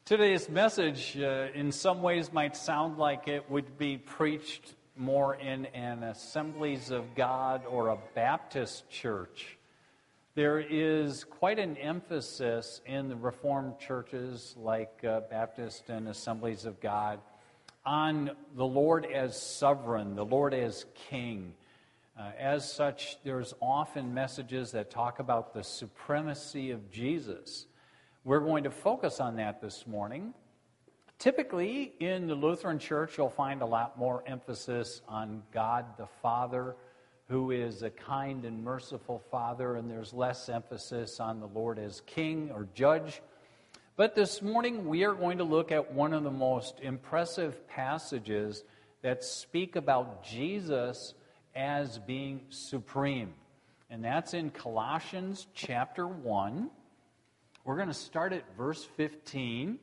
Today's message, in some ways, might sound like it would be preached more in an Assemblies of God or a Baptist church. There is quite an emphasis in the Reformed churches like Baptist and Assemblies of God on the Lord as sovereign, the Lord as king. As such, there's often messages that talk about the supremacy of Jesus. We're going to focus on that this morning. Typically, in the Lutheran Church, you'll find a lot more emphasis on God the Father, who is a kind and merciful Father, and there's less emphasis on the Lord as King or Judge. But this morning, we are going to look at one of the most impressive passages that speak about Jesus as being supreme. And that's in Colossians chapter 1. We're going to start at verse 15.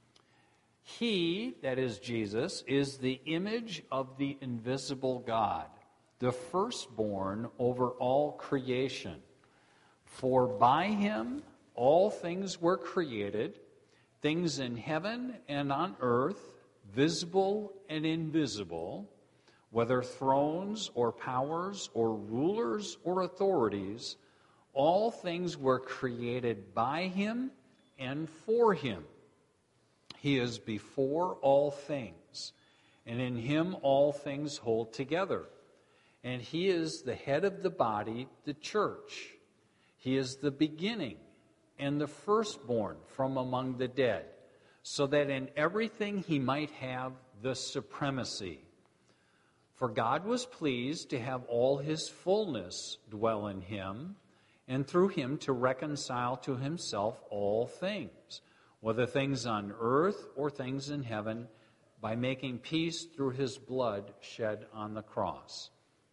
He, that is Jesus, is the image of the invisible God, the firstborn over all creation. For by him all things were created, things in heaven and on earth, visible and invisible, whether thrones or powers or rulers or authorities. All things were created by him and for him. He is before all things, and in him all things hold together. And he is the head of the body, the church. He is the beginning and the firstborn from among the dead, so that in everything he might have the supremacy. For God was pleased to have all his fullness dwell in him, and through him to reconcile to himself all things, whether things on earth or things in heaven, by making peace through his blood shed on the cross.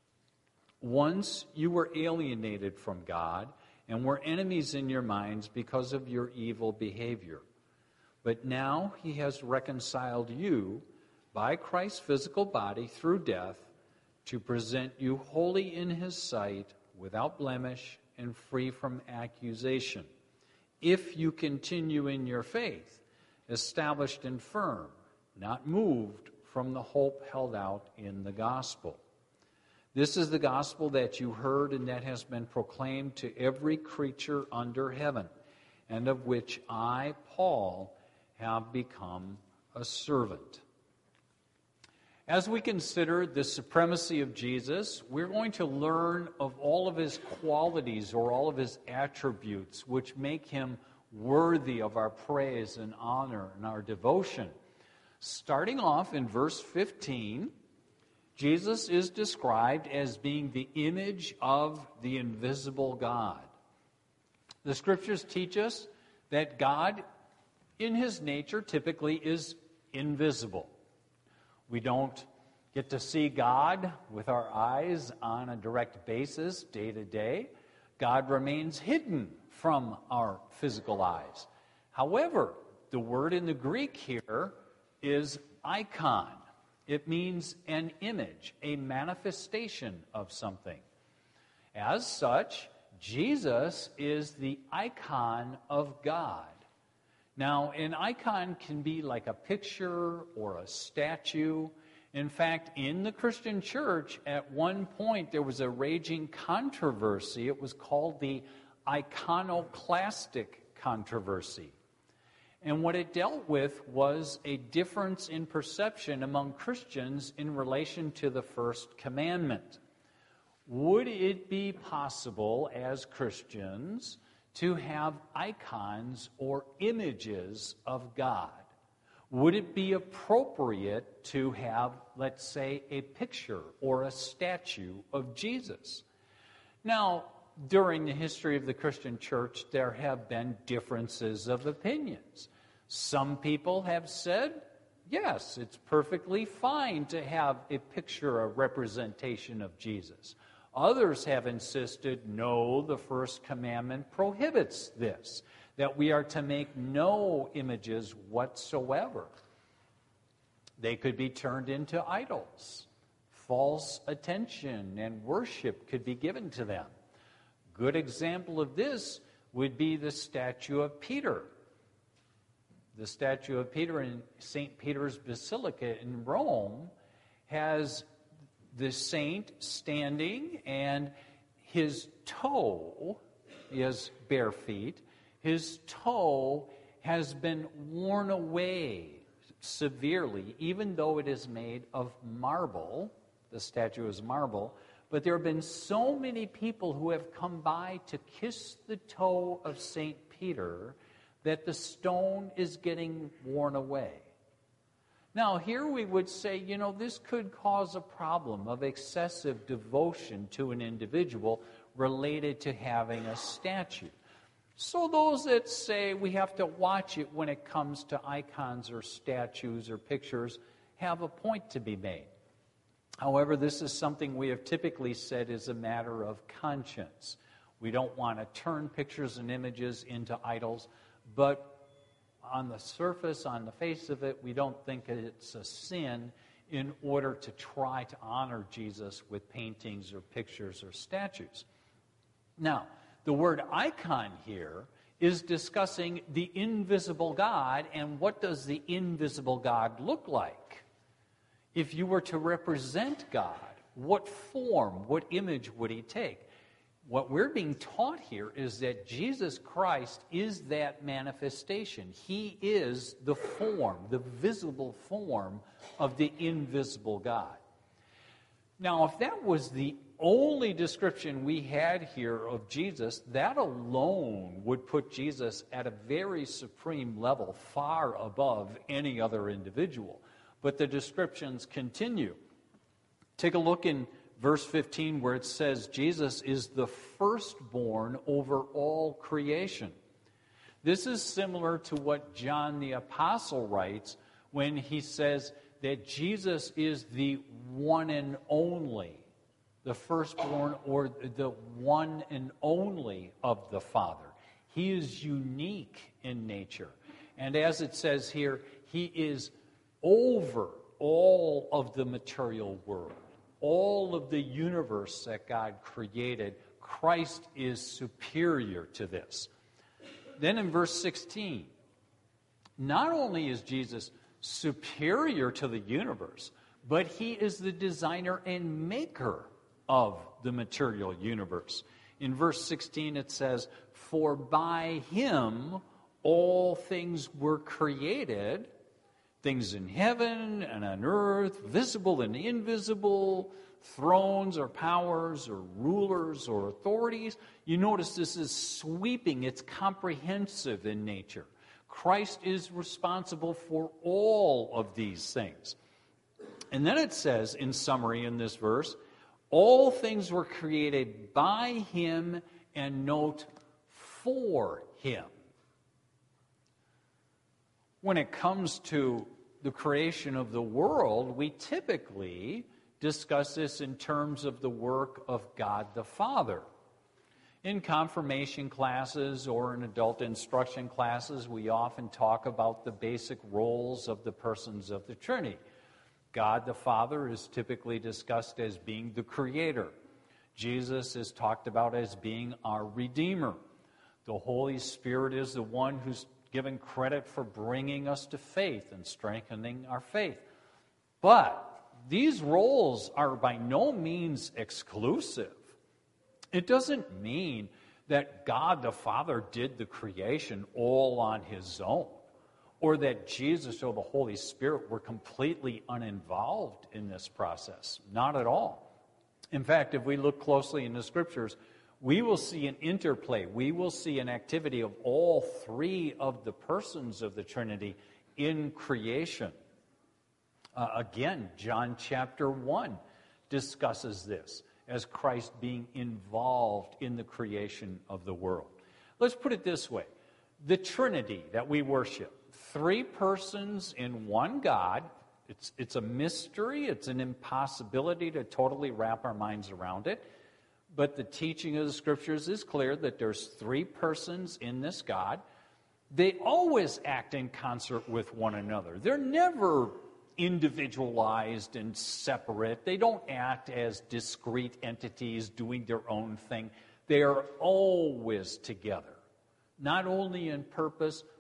Once you were alienated from God and were enemies in your minds because of your evil behavior. But now he has reconciled you by Christ's physical body through death to present you holy in his sight, without blemish, and free from accusation, if you continue in your faith, established and firm, not moved from the hope held out in the gospel. This is the gospel that you heard and that has been proclaimed to every creature under heaven, and of which I, Paul, have become a servant. As we consider the supremacy of Jesus, we're going to learn of all of his qualities or all of his attributes which make him worthy of our praise and honor and our devotion. Starting off in verse 15, Jesus is described as being the image of the invisible God. The scriptures teach us that God, in his nature, typically is invisible. We don't get to see God with our eyes on a direct basis day to day. God remains hidden from our physical eyes. However, the word in the Greek here is icon. It means an image, a manifestation of something. As such, Jesus is the icon of God. Now, an icon can be like a picture or a statue. In fact, in the Christian church, at one point, there was a raging controversy. It was called the iconoclastic controversy. And what it dealt with was a difference in perception among Christians in relation to the first commandment. Would it be possible as Christians to have icons or images of God? Would it be appropriate to have, let's say, a picture or a statue of Jesus? Now, during the history of the Christian church, there have been differences of opinions. Some people have said, yes, it's perfectly fine to have a picture, a representation of Jesus. Others have insisted, no, the first commandment prohibits this, that we are to make no images whatsoever. They could be turned into idols. False attention and worship could be given to them. Good example of this would be the statue of Peter. The statue of Peter in St. Peter's Basilica in Rome has the saint standing, and his toe, he has bare feet, his toe has been worn away severely, even though it is made of marble. The statue is marble. But there have been so many people who have come by to kiss the toe of St. Peter that the stone is getting worn away. Now, here we would say, this could cause a problem of excessive devotion to an individual related to having a statue. So those that say we have to watch it when it comes to icons or statues or pictures have a point to be made. However, this is something we have typically said is a matter of conscience. We don't want to turn pictures and images into idols, but on the surface, on the face of it, we don't think it's a sin in order to try to honor Jesus with paintings or pictures or statues. Now, the word icon here is discussing the invisible God, and what does the invisible God look like? If you were to represent God, what form, what image would he take? What we're being taught here is that Jesus Christ is that manifestation. He is the form, the visible form of the invisible God. Now, if that was the only description we had here of Jesus, that alone would put Jesus at a very supreme level, far above any other individual. But the descriptions continue. Take a look in verse 15 where it says Jesus is the firstborn over all creation. This is similar to what John the Apostle writes when he says that Jesus is the one and only, the firstborn or the one and only of the Father. He is unique in nature. And as it says here, he is over all of the material world, all of the universe that God created. Christ is superior to this. Then in verse 16, not only is Jesus superior to the universe, but he is the designer and maker of the material universe. In verse 16 it says, "For by him all things were created, things in heaven and on earth, visible and invisible, thrones or powers or rulers or authorities." You notice this is sweeping, it's comprehensive in nature. Christ is responsible for all of these things. And then it says, in summary in this verse, all things were created by him, and note, for him. When it comes to the creation of the world, we typically discuss this in terms of the work of God the Father. In confirmation classes or in adult instruction classes, we often talk about the basic roles of the persons of the Trinity. God the Father is typically discussed as being the Creator. Jesus is talked about as being our Redeemer. The Holy Spirit is the one who's given credit for bringing us to faith and strengthening our faith. But these roles are by no means exclusive. It doesn't mean that God the Father did the creation all on his own, or that Jesus or the Holy Spirit were completely uninvolved in this process. Not at all. In fact, if we look closely in the Scriptures, we will see an interplay. We will see an activity of all three of the persons of the Trinity in creation. Again, John chapter 1 discusses this as Christ being involved in the creation of the world. Let's put it this way. The Trinity that we worship, three persons in one God, it's a mystery, it's an impossibility to totally wrap our minds around it. But the teaching of the Scriptures is clear that there's three persons in this God. They always act in concert with one another. They're never individualized and separate. They don't act as discrete entities doing their own thing. They are always together, not only in purpose,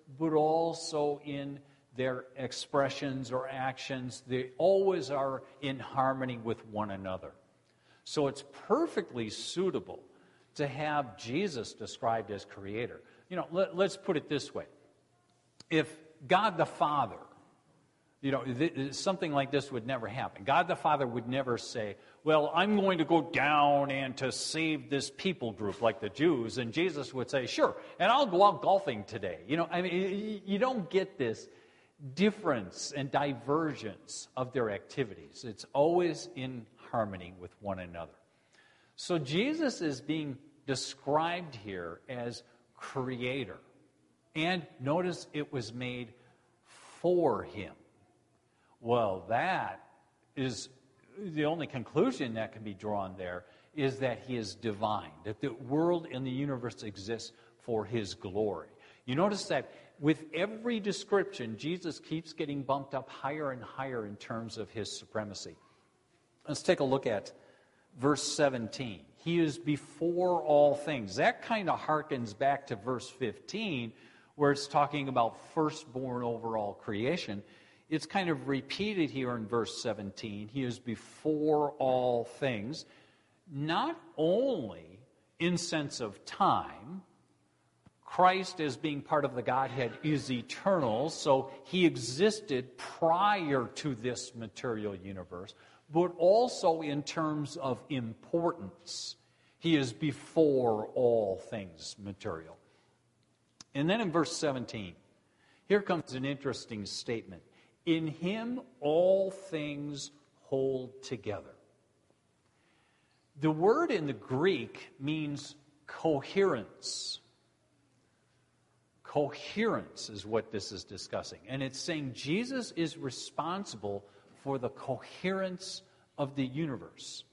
but also in their expressions or actions. They always are in harmony with one another. So it's perfectly suitable to have Jesus described as creator. Let's put it this way. If God the Father, something like this would never happen. God the Father would never say, well, I'm going to go down and to save this people group like the Jews. And Jesus would say, sure, and I'll go out golfing today. You don't get this difference and divergence of their activities. It's always in harmony with one another. So Jesus is being described here as creator. And notice it was made for him. Well, that is the only conclusion that can be drawn there is that he is divine, that the world and the universe exists for his glory. You notice that with every description, Jesus keeps getting bumped up higher and higher in terms of his supremacy. Let's take a look at verse 17. He is before all things. That kind of harkens back to verse 15, where it's talking about firstborn over all creation. It's kind of repeated here in verse 17. He is before all things, not only in sense of time. Christ, as being part of the Godhead, is eternal, so he existed prior to this material universe, but also in terms of importance. He is before all things material. And then in verse 17, here comes an interesting statement. In him all things hold together. The word in the Greek means coherence. Coherence is what this is discussing. And it's saying Jesus is responsible for the coherence of the universe.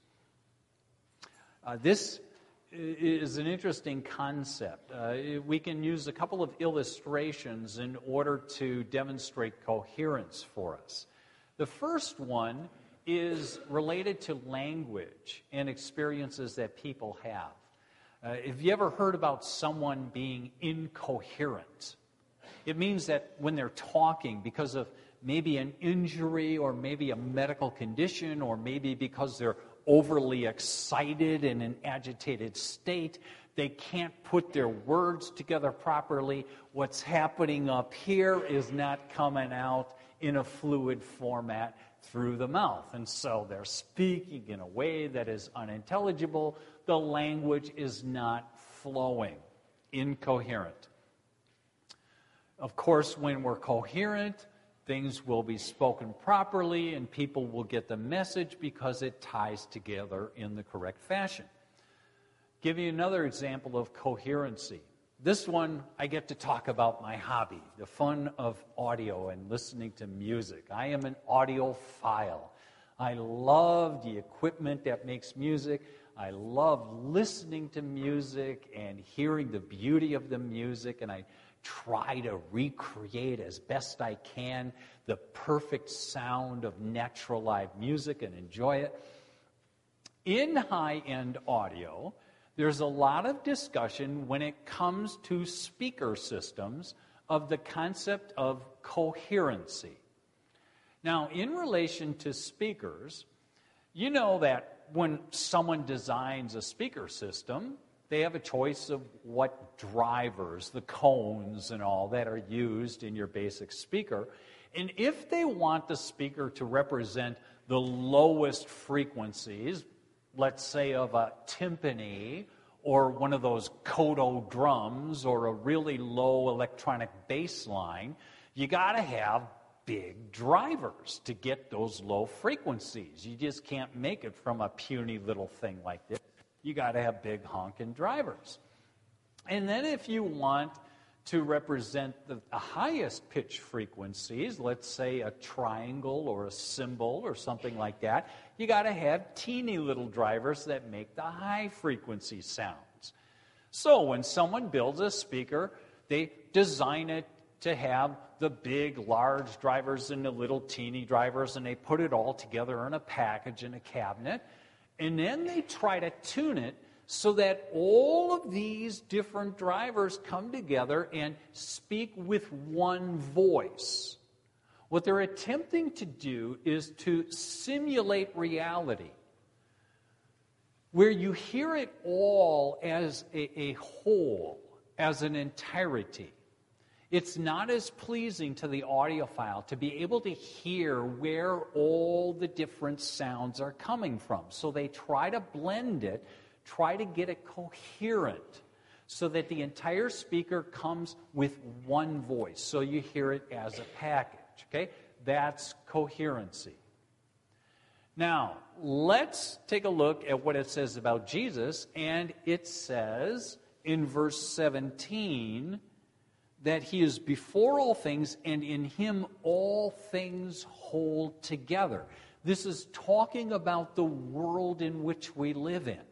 This is an interesting concept. We can use a couple of illustrations in order to demonstrate coherence for us. The first one is related to language and experiences that people have. Have you ever heard about someone being incoherent? It means that when they're talking, because of maybe an injury or maybe a medical condition or maybe because they're overly excited in an agitated state, they can't put their words together properly. What's happening up here is not coming out in a fluid format through the mouth. And so they're speaking in a way that is unintelligible. The language is not flowing, incoherent. Of course, when we're coherent, things will be spoken properly and people will get the message because it ties together in the correct fashion. Give you another example of coherency. This one, I get to talk about my hobby, the fun of audio and listening to music. I am an audiophile. I love the equipment that makes music. I love listening to music and hearing the beauty of the music, and I try to recreate as best I can the perfect sound of natural live music and enjoy it. In high-end audio, there's a lot of discussion when it comes to speaker systems of the concept of coherency. Now, in relation to speakers, you know that when someone designs a speaker system, they have a choice of what drivers, the cones and all that are used in your basic speaker. And if they want the speaker to represent the lowest frequencies, let's say of a timpani or one of those koto drums or a really low electronic bass line, you got to have big drivers to get those low frequencies. You just can't make it from a puny little thing like this. You got to have big honking drivers. And then if you want to represent the highest pitch frequencies, let's say a triangle or a cymbal or something like that, you got to have teeny little drivers that make the high frequency sounds. So when someone builds a speaker, they design it to have the big, large drivers and the little teeny drivers, and they put it all together in a package in a cabinet. And then they try to tune it so that all of these different drivers come together and speak with one voice. What they're attempting to do is to simulate reality, where you hear it all as a whole, as an entirety. It's not as pleasing to the audiophile to be able to hear where all the different sounds are coming from. So they try to blend it, try to get it coherent, so that the entire speaker comes with one voice. So you hear it as a package, okay? That's coherency. Now, let's take a look at what it says about Jesus, and it says in verse 17 that he is before all things, and in him all things hold together. This is talking about the world in which we live in.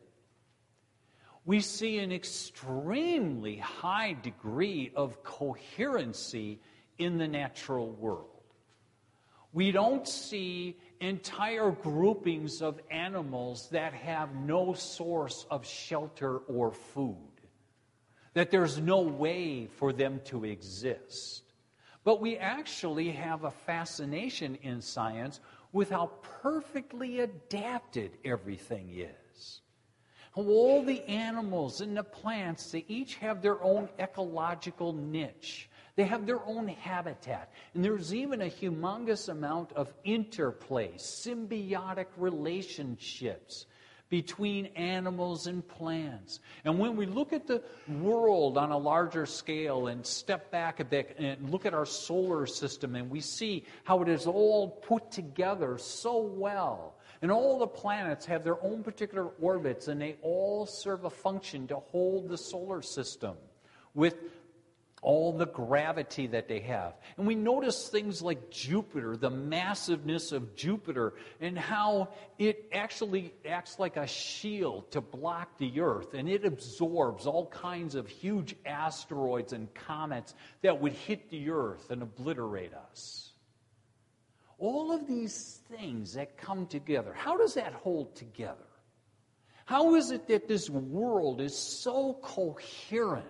We see an extremely high degree of coherency in the natural world. We don't see entire groupings of animals that have no source of shelter or food, that there's no way for them to exist. But we actually have a fascination in science with how perfectly adapted everything is. All the animals and the plants, they each have their own ecological niche. They have their own habitat. And there's even a humongous amount of interplay, symbiotic relationships between animals and plants. And when we look at the world on a larger scale and step back a bit and look at our solar system, and we see how it is all put together so well, and all the planets have their own particular orbits, and they all serve a function to hold the solar system with all the gravity that they have. And we notice things like Jupiter, the massiveness of Jupiter, and how it actually acts like a shield to block the Earth, and it absorbs all kinds of huge asteroids and comets that would hit the Earth and obliterate us. All of these things that come together, how does that hold together? How is it that this world is so coherent?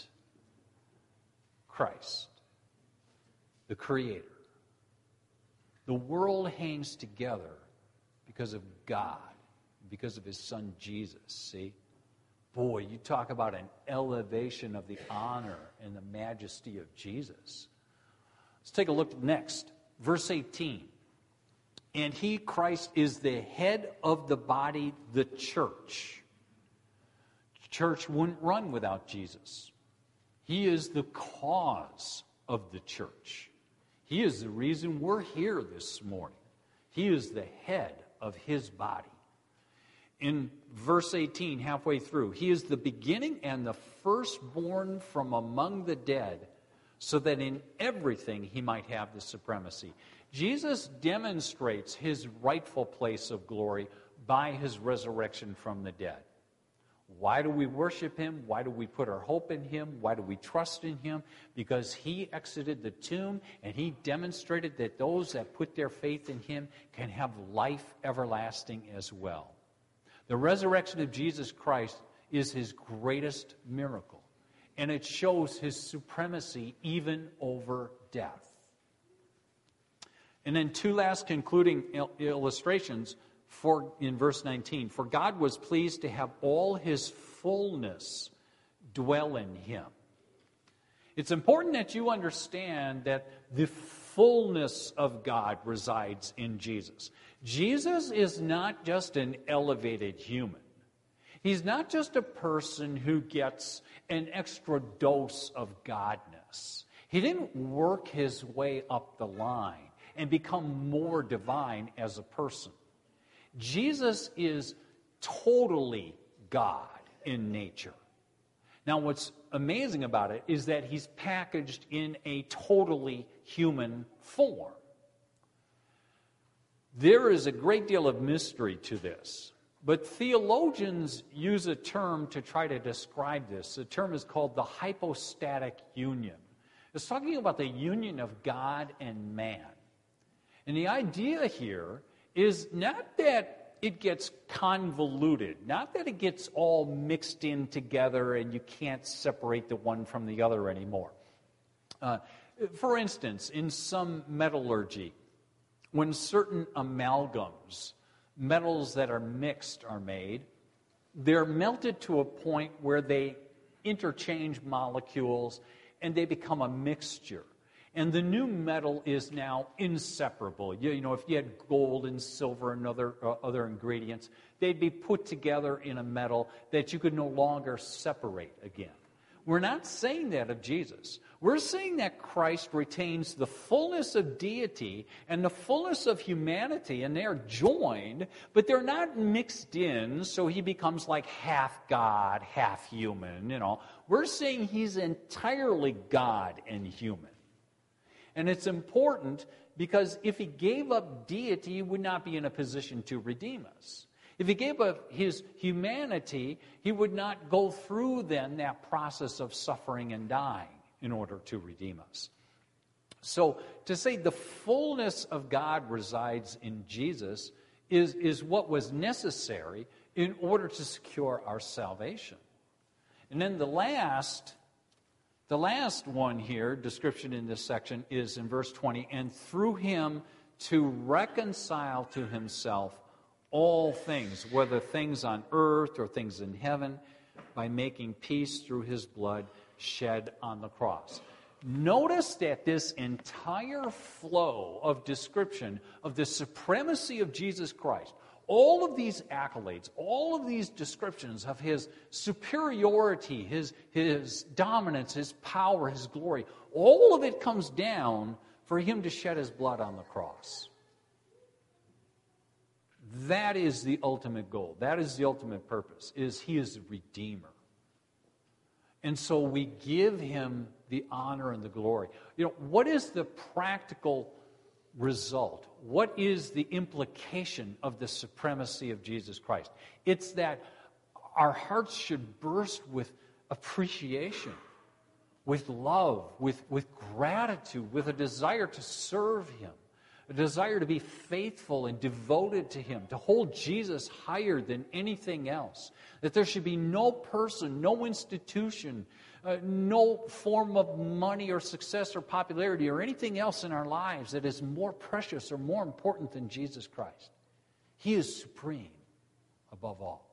Christ, the Creator. The world hangs together because of God, because of His Son Jesus, see? Boy, you talk about an elevation of the honor and the majesty of Jesus. Let's take a look next. Verse 18. And He, Christ, is the head of the body, the church. The church wouldn't run without Jesus. He is the cause of the church. He is the reason we're here this morning. He is the head of His body. In verse 18, halfway through, He is the beginning and the firstborn from among the dead, so that in everything He might have the supremacy. Jesus demonstrates His rightful place of glory by His resurrection from the dead. Why do we worship Him? Why do we put our hope in Him? Why do we trust in Him? Because He exited the tomb and He demonstrated that those that put their faith in Him can have life everlasting as well. The resurrection of Jesus Christ is His greatest miracle, and it shows His supremacy even over death. And then two last concluding illustrations. In verse 19, for God was pleased to have all His fullness dwell in Him. It's important that you understand that the fullness of God resides in Jesus. Jesus is not just an elevated human. He's not just a person who gets an extra dose of godness. He didn't work His way up the line and become more divine as a person. Jesus is totally God in nature. Now, what's amazing about it is that He's packaged in a totally human form. There is a great deal of mystery to this, but theologians use a term to try to describe this. The term is called the hypostatic union. It's talking about the union of God and man. And the idea here is not that it gets convoluted. Not that it gets all mixed in together and you can't separate the one from the other anymore. For instance, in some metallurgy, when certain amalgams, metals that are mixed, are made, they're melted to a point where they interchange molecules and they become a mixture. And the new metal is now inseparable. You know, if you had gold and silver and other ingredients, they'd be put together in a metal that you could no longer separate again. We're not saying that of Jesus. We're saying that Christ retains the fullness of deity and the fullness of humanity, and they're joined, but they're not mixed in so he becomes like half God, half human, you know. We're saying he's entirely God and human. And it's important because if he gave up deity, he would not be in a position to redeem us. If he gave up his humanity, he would not go through then that process of suffering and dying in order to redeem us. So to say the fullness of God resides in Jesus is what was necessary in order to secure our salvation. And then the last one here, description in this section, is in verse 20, and through him to reconcile to himself all things, whether things on earth or things in heaven, by making peace through his blood shed on the cross. Notice that this entire flow of description of the supremacy of Jesus Christ, all of these accolades, all of these descriptions of his superiority, his dominance, his power, his glory, all of it comes down for him to shed his blood on the cross. That is the ultimate goal. That is the ultimate purpose, is he is the Redeemer. And so we give him the honor and the glory. You know, what is the practical result? What is the implication of the supremacy of Jesus Christ? It's that our hearts should burst with appreciation, with love, with gratitude, with a desire to serve him, a desire to be faithful and devoted to him, to hold Jesus higher than anything else. That there should be no person, no institution, no form of money or success or popularity or anything else in our lives that is more precious or more important than Jesus Christ. He is supreme above all.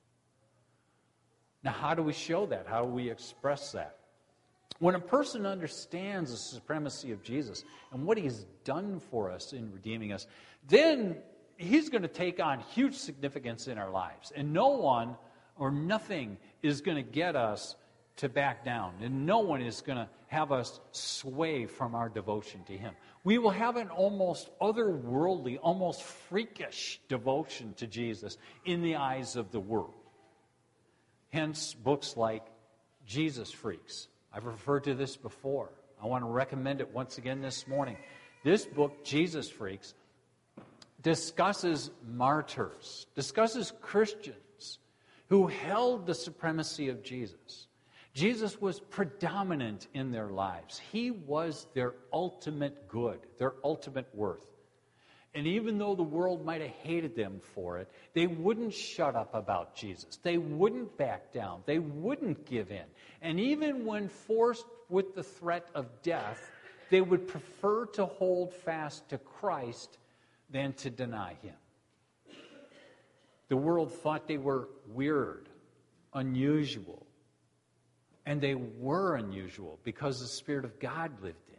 Now, how do we show that? How do we express that? When a person understands the supremacy of Jesus and what he's done for us in redeeming us, then he's going to take on huge significance in our lives. And no one or nothing is going to get us to back down. And no one is going to have us sway from our devotion to him. We will have an almost otherworldly, almost freakish devotion to Jesus in the eyes of the world. Hence, books like Jesus Freaks. I've referred to this before. I want to recommend it once again this morning. This book, Jesus Freaks, discusses martyrs, discusses Christians who held the supremacy of Jesus. Jesus was predominant in their lives. He was their ultimate good, their ultimate worth. And even though the world might have hated them for it, they wouldn't shut up about Jesus. They wouldn't back down. They wouldn't give in. And even when forced with the threat of death, they would prefer to hold fast to Christ than to deny him. The world thought they were weird, unusual. And they were unusual because the Spirit of God lived in them.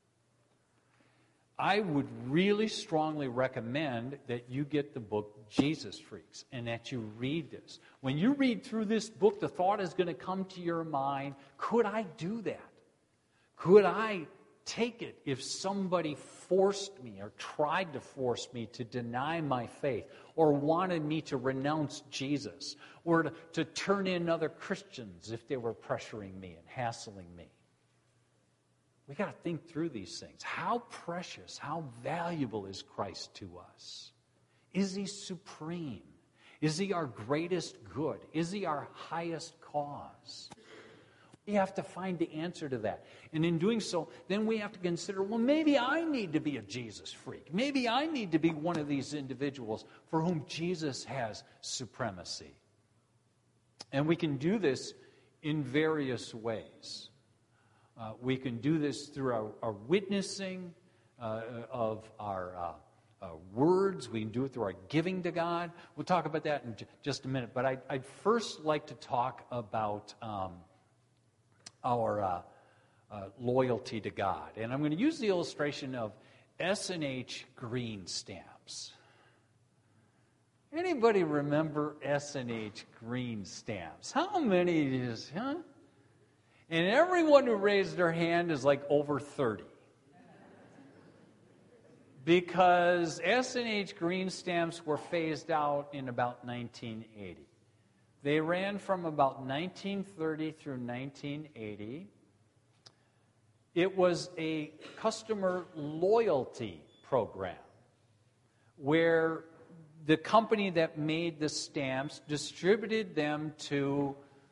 I would really strongly recommend that you get the book Jesus Freaks and that you read this. When you read through this book, the thought is going to come to your mind, could I do that? Could I take it if somebody forced me or tried to force me to deny my faith or wanted me to renounce Jesus or to turn in other Christians if they were pressuring me and hassling me? We got to think through these things. How precious, how valuable is Christ to us? Is he supreme? Is he our greatest good? Is he our highest cause? You have to find the answer to that. And in doing so, then we have to consider, well, maybe I need to be a Jesus freak. Maybe I need to be one of these individuals for whom Jesus has supremacy. And we can do this in various ways. We can do this through our witnessing of our words. We can do it through our giving to God. We'll talk about that in just a minute. But I'd first like to talk about our loyalty to God. And I'm going to use the illustration of S&H green stamps. Anybody remember S&H green stamps? How many is, huh? And everyone who raised their hand is like over 30. Because S&H green stamps were phased out in about 1980. They ran from about 1930 through 1980. It was a customer loyalty program where the company that made the stamps distributed them to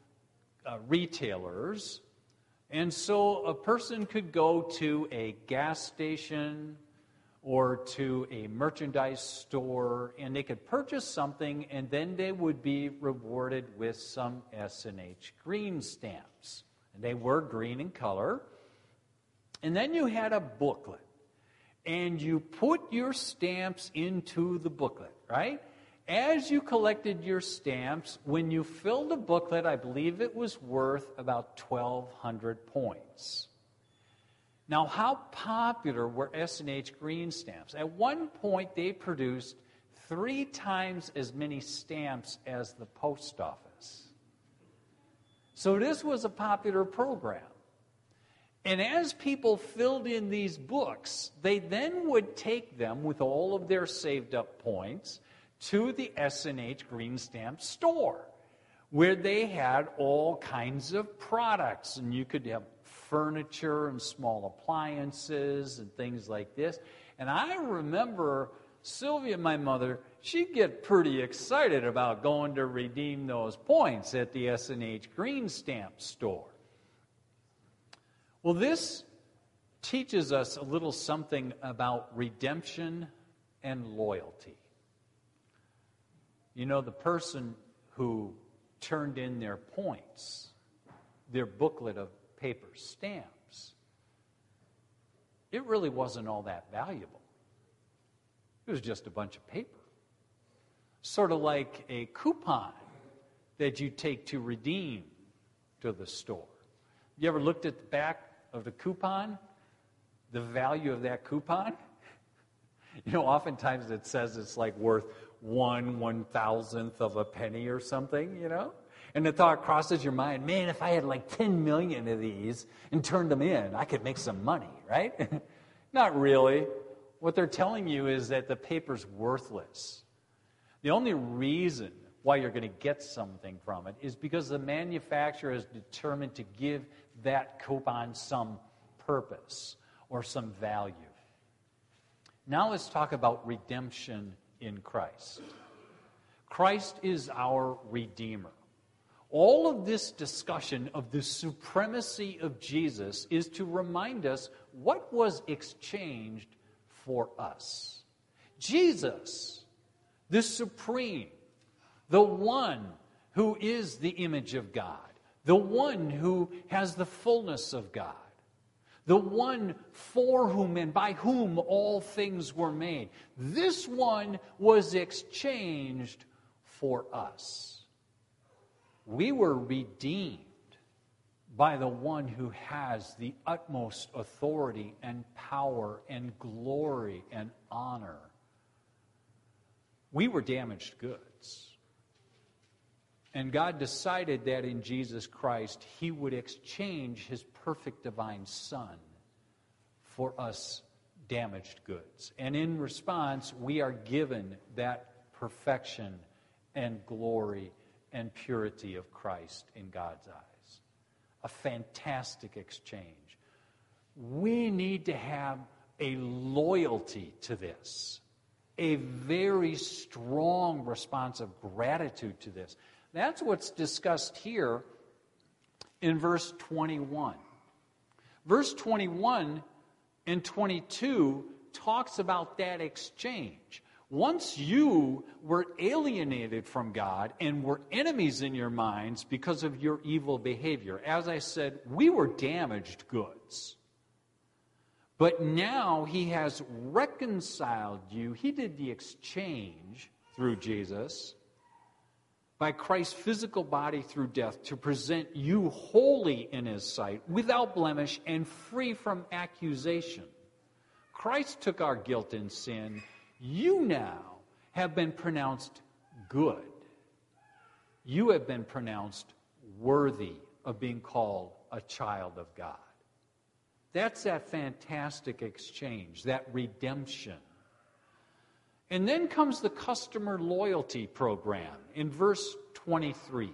retailers. And so a person could go to a gas station or to a merchandise store, and they could purchase something, and then they would be rewarded with some S&H green stamps. And they were green in color. And then you had a booklet, and you put your stamps into the booklet, right? As you collected your stamps, when you filled a booklet, I believe it was worth about 1,200 points. Now, how popular were S&H green stamps? At one point, they produced 3 times as many stamps as the post office. So this was a popular program. And as people filled in these books, they then would take them with all of their saved up points to the S&H green stamp store, where they had all kinds of products. And you could have furniture and small appliances and things like this. And I remember Sylvia, my mother, she'd get pretty excited about going to redeem those points at the S&H green stamp store. Well, this teaches us a little something about redemption and loyalty. You know, the person who turned in their points, their booklet of paper stamps, it really wasn't all that valuable. It was just a bunch of paper. Sort of like a coupon that you take to redeem to the store. You ever looked at the back of the coupon? The value of that coupon? You know, oftentimes it says it's like worth 1/1000th of a penny or something, you know? And the thought crosses your mind, man, if I had like 10 million of these and turned them in, I could make some money, right? Not really. What they're telling you is that the paper's worthless. The only reason why you're going to get something from it is because the manufacturer is determined to give that coupon some purpose or some value. Now let's talk about redemption in Christ. Christ is our Redeemer. All of this discussion of the supremacy of Jesus is to remind us what was exchanged for us. Jesus, the supreme, the one who is the image of God, the one who has the fullness of God, the one for whom and by whom all things were made. This one was exchanged for us. We were redeemed by the one who has the utmost authority and power and glory and honor. We were damaged goods. And God decided that in Jesus Christ, He would exchange His perfect divine Son for us damaged goods. And in response, we are given that perfection and glory and purity of Christ in God's eyes. A fantastic exchange. We need to have a loyalty to this, a very strong response of gratitude to this. That's what's discussed here in verse 21. Verse 21 and 22 talks about that exchange. Once you were alienated from God and were enemies in your minds because of your evil behavior. As I said, we were damaged goods. But now he has reconciled you. He did the exchange through Jesus by Christ's physical body through death to present you holy in his sight, without blemish and free from accusation. Christ took our guilt and sin. You now have been pronounced good. You have been pronounced worthy of being called a child of God. That's that fantastic exchange, that redemption. And then comes the customer loyalty program in verse 23.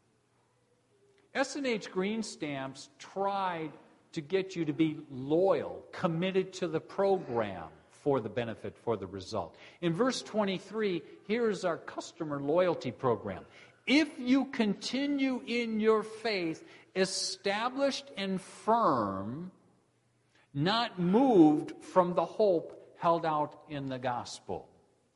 S&H Green Stamps tried to get you to be loyal, committed to the program for the benefit, for the result. In verse 23, here is our customer loyalty program. If you continue in your faith, established and firm, not moved from the hope held out in the gospel.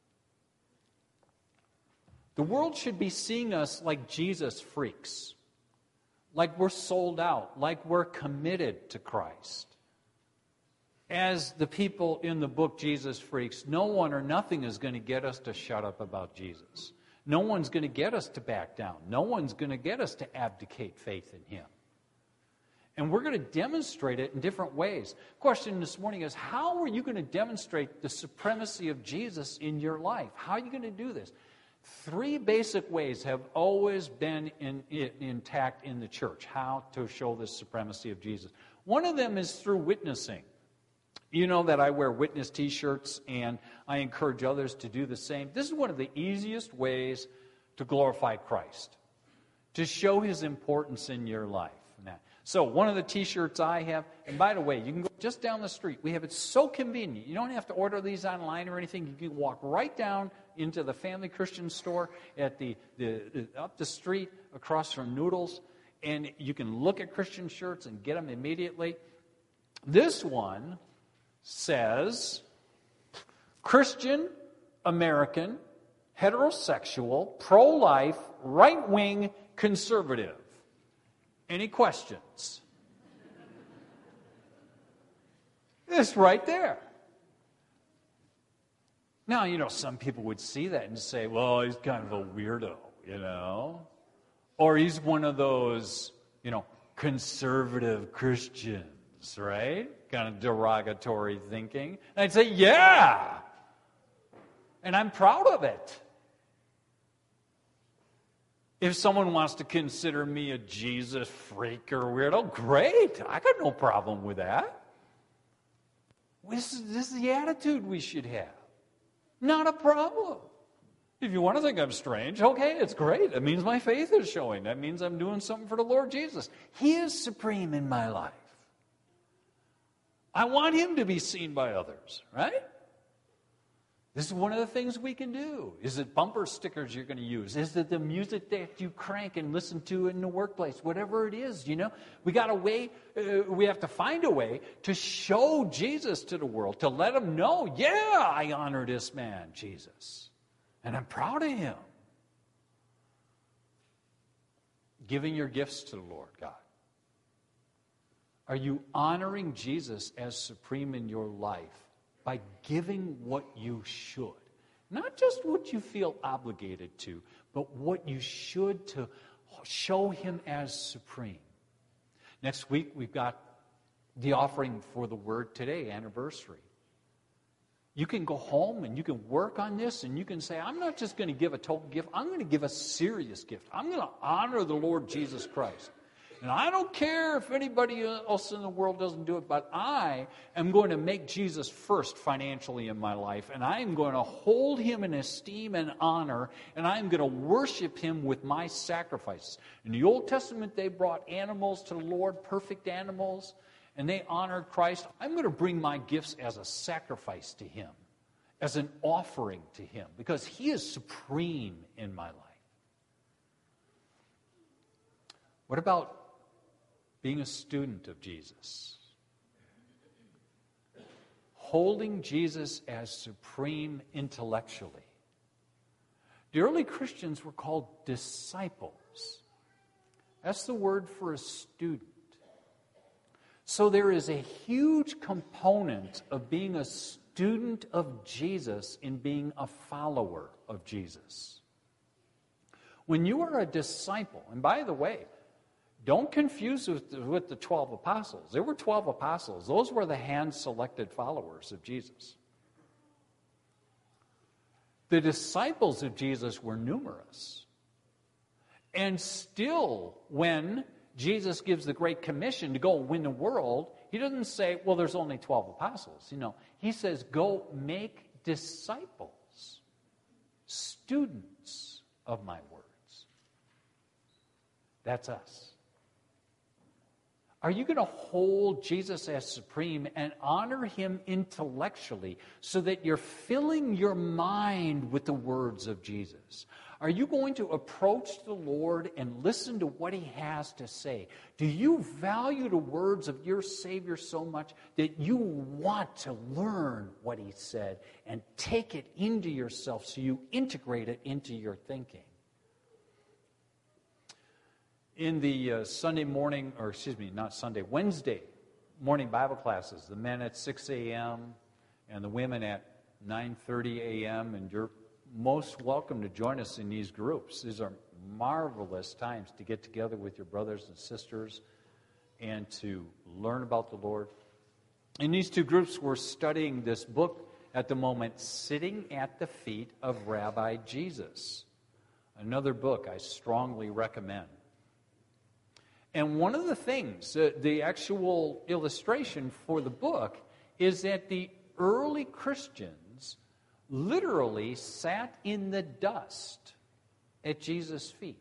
The world should be seeing us like Jesus freaks, like we're sold out, like we're committed to Christ. As the people in the book Jesus Freaks, no one or nothing is going to get us to shut up about Jesus. No one's going to get us to back down. No one's going to get us to abdicate faith in him. And we're going to demonstrate it in different ways. The question this morning is, how are you going to demonstrate the supremacy of Jesus in your life? How are you going to do this? 3 basic ways have always been intact in the church, how to show the supremacy of Jesus. One of them is through witnessing. You know that I wear witness t-shirts, and I encourage others to do the same. This is one of the easiest ways to glorify Christ, to show his importance in your life. So one of the t-shirts I have, and by the way, you can go just down the street. We have it so convenient. You don't have to order these online or anything. You can walk right down into the Family Christian store at the up the street across from Noodles, and you can look at Christian shirts and get them immediately. This one says, Christian, American, heterosexual, pro-life, right-wing, conservative. Any questions? It's right there. Now, some people would see that and say, well, he's kind of a weirdo, Or he's one of those, conservative Christians, right? Kind of derogatory thinking. And I'd say, yeah. And I'm proud of it. If someone wants to consider me a Jesus freak or weirdo, great. I got no problem with that. This is the attitude we should have. Not a problem. If you want to think I'm strange, okay, it's great. That means my faith is showing. That means I'm doing something for the Lord Jesus. He is supreme in my life. I want him to be seen by others, right? This is one of the things we can do. Is it bumper stickers you're going to use? Is it the music that you crank and listen to in the workplace? Whatever it is, we got a way. We have to find a way to show Jesus to the world, to let them know, yeah, I honor this man, Jesus, and I'm proud of him. Giving your gifts to the Lord God. Are you honoring Jesus as supreme in your life? By giving what you should. Not just what you feel obligated to, but what you should to show him as supreme. Next week, we've got the offering for the Word Today anniversary. You can go home and you can work on this and you can say, I'm not just going to give a token gift, I'm going to give a serious gift. I'm going to honor the Lord Jesus Christ. And I don't care if anybody else in the world doesn't do it, but I am going to make Jesus first financially in my life, and I am going to hold him in esteem and honor, and I am going to worship him with my sacrifices. In the Old Testament, they brought animals to the Lord, perfect animals, and they honored Christ. I'm going to bring my gifts as a sacrifice to him, as an offering to him, because he is supreme in my life. What about being a student of Jesus. Holding Jesus as supreme intellectually. The early Christians were called disciples. That's the word for a student. So there is a huge component of being a student of Jesus in being a follower of Jesus. When you are a disciple, and by the way, don't confuse with the 12 apostles. There were 12 apostles. Those were the hand-selected followers of Jesus. The disciples of Jesus were numerous. And still, when Jesus gives the Great Commission to go win the world, he doesn't say, well, there's only 12 apostles. He says, go make disciples, students of my words. That's us. Are you going to hold Jesus as supreme and honor him intellectually so that you're filling your mind with the words of Jesus? Are you going to approach the Lord and listen to what he has to say? Do you value the words of your Savior so much that you want to learn what he said and take it into yourself so you integrate it into your thinking? In the Wednesday morning Bible classes, the men at 6 a.m. and the women at 9:30 a.m., and you're most welcome to join us in these groups. These are marvelous times to get together with your brothers and sisters and to learn about the Lord. In these two groups, we're studying this book at the moment, Sitting at the Feet of Rabbi Jesus. Another book I strongly recommend. And one of the things, the actual illustration for the book, is that the early Christians literally sat in the dust at Jesus' feet.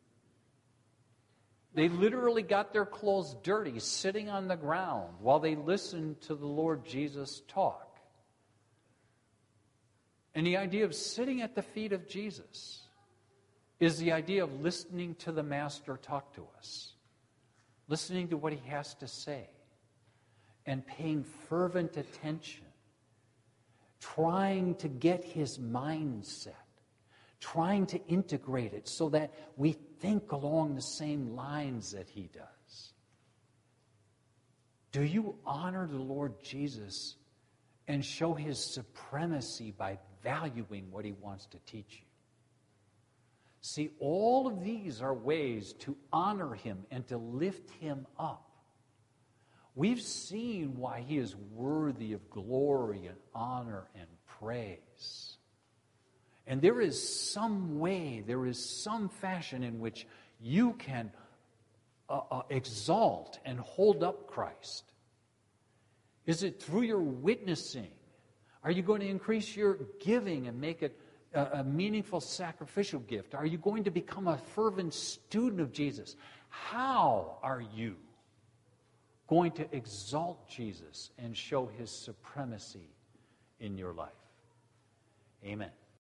They literally got their clothes dirty, sitting on the ground while they listened to the Lord Jesus talk. And the idea of sitting at the feet of Jesus is the idea of listening to the Master talk to us, listening to what he has to say, and paying fervent attention, trying to get his mindset, trying to integrate it so that we think along the same lines that he does. Do you honor the Lord Jesus and show his supremacy by valuing what he wants to teach you? See, all of these are ways to honor him and to lift him up. We've seen why he is worthy of glory and honor and praise. And there is some way, there is some fashion in which you can exalt and hold up Christ. Is it through your witnessing? Are you going to increase your giving and make it a meaningful sacrificial gift? Are you going to become a fervent student of Jesus? How are you going to exalt Jesus and show his supremacy in your life? Amen.